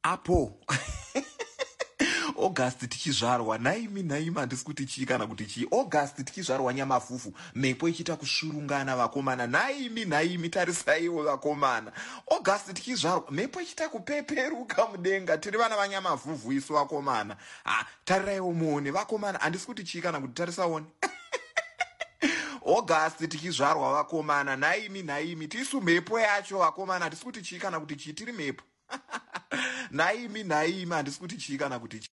apo August tichizvarwa naimi handisi kuti chii kana kuti chii. August tichizvarwa Nyamafufu, mhepo ichiita kushurungana vakomana. Naimi tarisaiwo vakomana. August tichizvarwa mhepo ichiita kupeperuka mudenga. Tiri vana vaNyamafufu isu vakomana. Tariraiwo muone vakomana, handisi kuti chii kana kuti tarisaone. August tichizvarwa vakomana. Naimi tisu mhepo yacho vakomana, handisi kuti chii kana kuti chii, tiri mhepo. Naimi handisi kuti chii kana kuti chii.